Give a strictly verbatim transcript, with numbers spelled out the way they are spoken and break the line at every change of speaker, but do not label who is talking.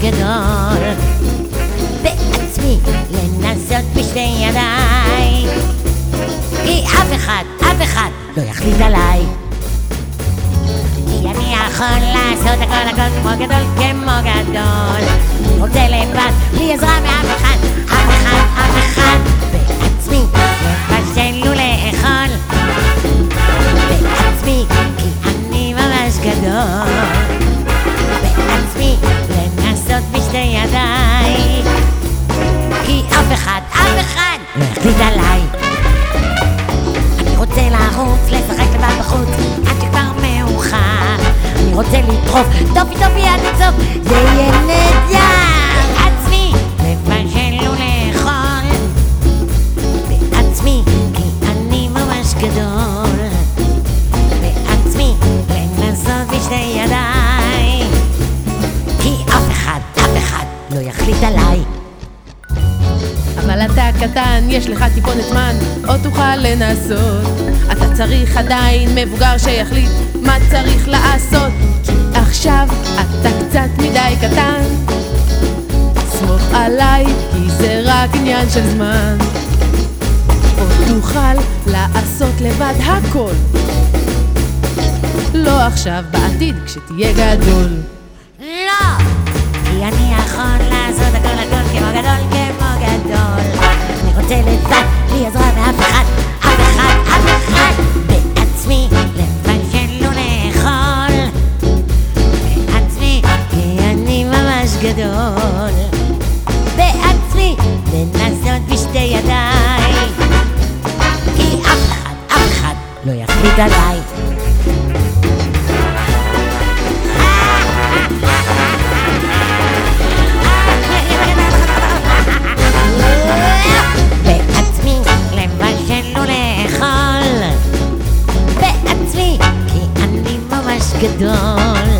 גדול, בעצמי לנסות בשתי ידיי, כי אף אחד, אף אחד לא יחליט עליי, כי אני יכול לעשות הכל הכל כמו גדול כמו גדול. אני רוצה לבד, בלי עזרה מאף אחד, אף אחד, אף אחד, בעצמי לבשל ולאכול, בעצמי כי אני ממש גדול, בעצמי לנסות בשתי ידיי, כי אף אחד, אף אחד לא יחליט עליי. אני רוצה לרוץ, לשחק לבד בחוץ עד שכבר מאוחר, אני רוצה לדחוף טופי טופי עד הסוף, זה יהיה נהדר. בעצמי לבשל ולאכול, בעצמי כי אני ממש גדול, בעצמי לנסות בשתי ידיי, כי אף אחד, אף אחד לא יחליט עליי.
אבל אתה קטן, יש לך טיפונת זמן, עוד תוכל לנסות. אתה צריך עדיין מבוגר שיחליט מה צריך לעשות, כי עכשיו אתה קצת מדי קטן. סמוך עליי, כי זה רק עניין של זמן, עוד תוכל לעשות לבד הכל, לא עכשיו, בעתיד כשתהיה גדול.
לא! כי אני יכול לעשות הכל הכל כמו גדול כמו גדול. אני רוצה לבד, בלי עזרה מאף אחד, אף אחד, אף אחד, בעצמי לבשל ולאכול, בעצמי כי אני ממש גדול, בעצמי לנסות בשתי ידיי, כי אף אחד, אף אחד לא יחליט עליי. גדול